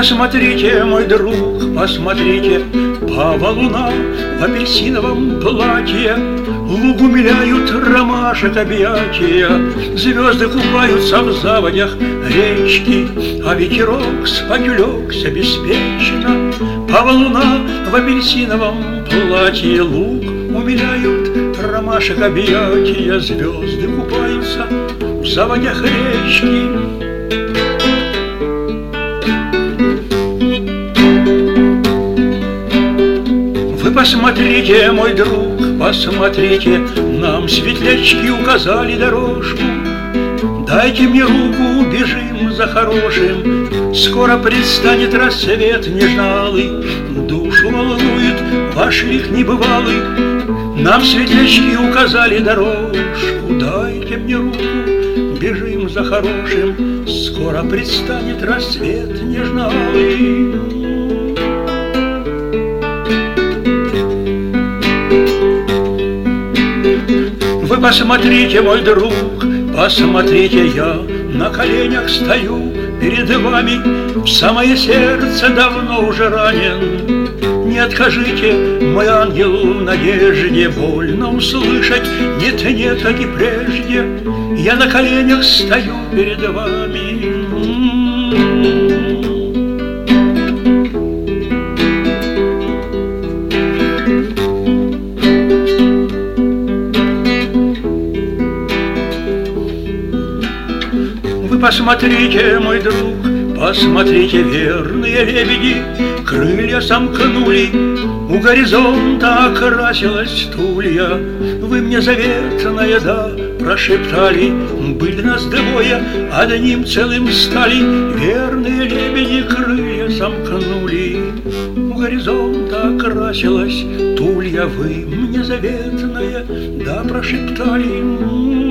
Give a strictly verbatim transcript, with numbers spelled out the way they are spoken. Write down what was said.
посмотрите, мой друг, посмотрите, Пава луна в апельсиновом платье. Луг умиляют ромашек объятия, звезды купаются в заводях речки, а ветерок спать улегся беспечно. Пава луна в апельсиновом платье, луг умиляют ромашек объятия, звезды купаются в заводях речки. Вы посмотрите, мой друг, посмотрите, нам светлячки указали дорожку. Дайте мне руку, бежим за хорошим, скоро предстанет рассвет нежналый. Душу волнует ваш лик небывалый, нам светлячки указали дорожку. Дайте мне руку, бежим за хорошим, скоро предстанет рассвет нежналый. Вы посмотрите, мой друг, посмотрите, я на коленях стою перед вами, в самое сердце давно уже ранен. Не откажите, мой ангел, в надежде, больно услышать нет, нет, как и прежде. Я на коленях стою перед вами. Вы посмотрите, мой друг, посмотрите, верные лебеди крылья сомкнули, у горизонта окрасилась тулья. Вы мне заветная, да, прошептали, были нас двое, одним целым стали. Верные лебеди крылья сомкнули, у горизонта окрасилась тулья. Вы мне заветная, да, прошептали.